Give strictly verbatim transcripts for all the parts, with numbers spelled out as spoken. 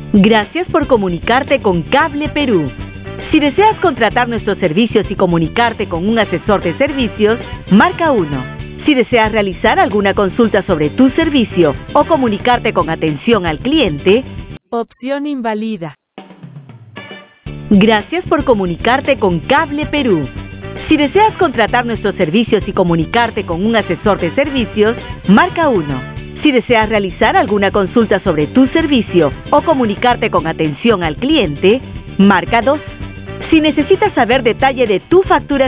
Gracias por comunicarte con Cable Perú. Si deseas contratar nuestros servicios y comunicarte con un asesor de servicios, marca uno. Si deseas realizar alguna consulta sobre tu servicio o comunicarte con atención al cliente, opción invalida. Gracias por comunicarte con Cable Perú. Si deseas contratar nuestros servicios y comunicarte con un asesor de servicios, marca uno. Si deseas realizar alguna consulta sobre tu servicio o comunicarte con atención al cliente, marca dos. Si necesitas saber detalle de tu factura.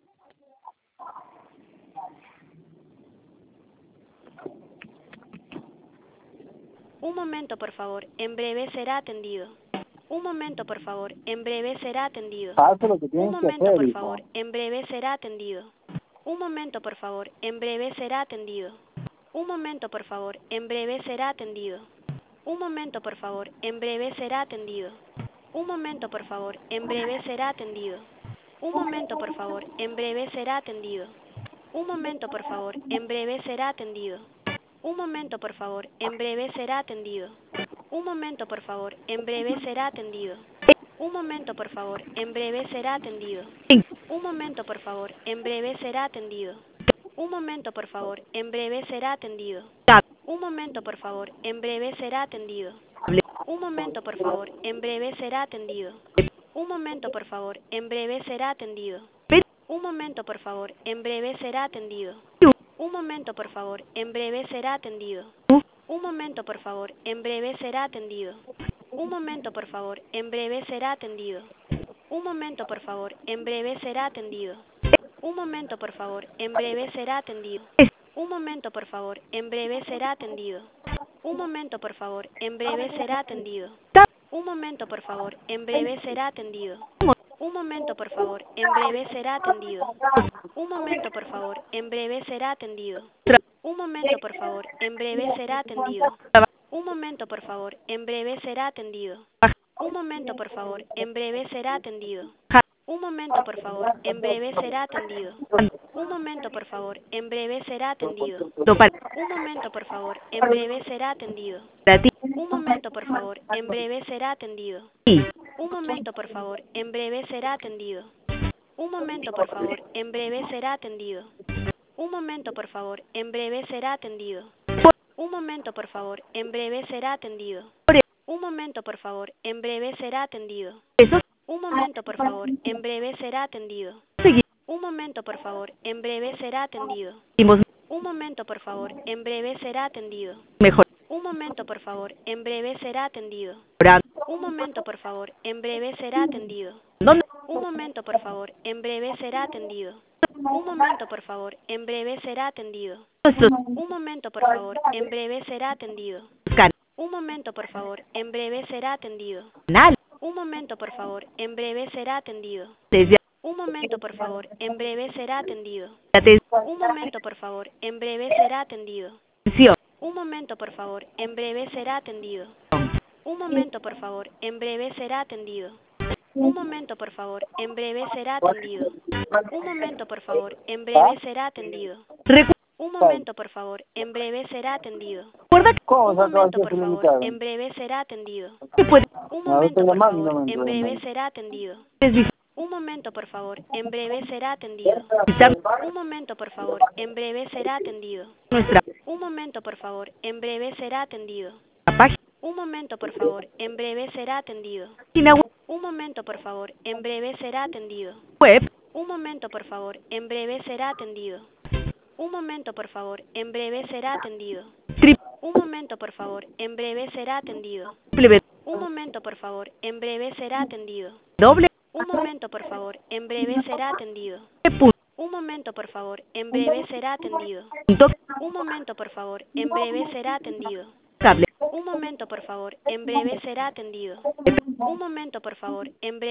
Un momento, por favor. En breve será atendido. Un momento, por favor. En breve será atendido. Haz lo que Un tienes que momento, hacer, por hijo. favor. En breve será atendido. Un momento, por favor. En breve será atendido. Un momento, por favor. En breve será atendido. Un momento, por favor. En breve será atendido. Un momento, por favor. En breve será atendido. Un momento, por favor. En breve será atendido. Un momento, por favor. En breve será atendido. Un momento, por favor. En breve será atendido. Un momento, por favor. En breve será atendido. Un momento, por favor. En breve será atendido. Un momento, por favor. En breve será atendido. Un momento, por favor. En breve será atendido. Un momento, por favor. En breve será atendido. Un momento, por favor. En breve será atendido. Un momento, por favor. En breve será atendido. Un momento, por favor. En breve será atendido. Un momento, por favor. En breve será atendido. Un momento, por favor. En breve será atendido. Un momento, por favor. En breve será atendido. Un momento, por favor. En breve será atendido. Un momento, por favor. En breve será atendido. Un momento, por favor. En breve será atendido. Un momento, por favor. En breve será atendido. Un momento, por favor. En breve será atendido. Un momento, por favor. En breve será atendido. Un momento, por favor. En breve será atendido. Un momento, por favor. En breve será atendido. Un momento, por favor. En breve será atendido. Un momento, por favor. En breve será atendido. Un momento, por favor. En breve será atendido. Un momento, por favor. En breve será atendido. Un momento, por favor. En breve será atendido. Un momento, por favor. En breve será atendido. Un momento, por favor. En breve será atendido. Un momento, por favor. En breve será atendido. Un momento, por favor. En breve será atendido. Un momento, por favor. En breve será atendido. Un momento, por favor. En breve será atendido. Un momento, por favor. En breve será atendido. Un momento, por favor. En breve será atendido. Un momento, por favor. En breve será atendido. Mejor. Un momento, por favor. En breve será atendido. Un momento, por favor. En breve será atendido. ¿Dónde? Un momento, por favor. En breve será atendido. Un momento, por favor. En breve será atendido. Un momento, por favor. En breve será atendido. Un momento, por favor. En breve será atendido. Canal. Un momento, por favor. En breve será atendido. Desde Un momento, por favor. En breve será atendido. atención. Un momento, por favor. En breve será atendido. Un momento, por favor. En breve será atendido. Un momento, por favor. En breve será atendido. Un momento, por favor. En breve será atendido. Un momento, por favor. En breve será atendido. Un momento, por favor. En breve será atendido. Recuerda ¿Cómo Un se acaba momento, de por hacer favor. limitado? En breve será atendido. que puede Un No, momento, estoy por llamando, favor. no me En entró, breve no. será atendido. visitar Un momento, por favor. En breve será atendido. Un momento, por favor. En breve será atendido. nuestra Un momento, por favor. En breve será atendido. página Un momento, por favor. En breve será atendido. Un momento, por favor. En breve será atendido. web Un momento, por favor. En breve será atendido. Un momento, por favor. En breve será atendido. Un momento, por favor. En breve será atendido. triple Un momento, por favor. En breve será atendido. doble Un momento, por favor. En breve será atendido. punto Un momento, por favor. En breve será atendido. Un momento, por favor. En breve será atendido. cable Un momento, por favor. En breve será atendido. Un momento, por favor. En breve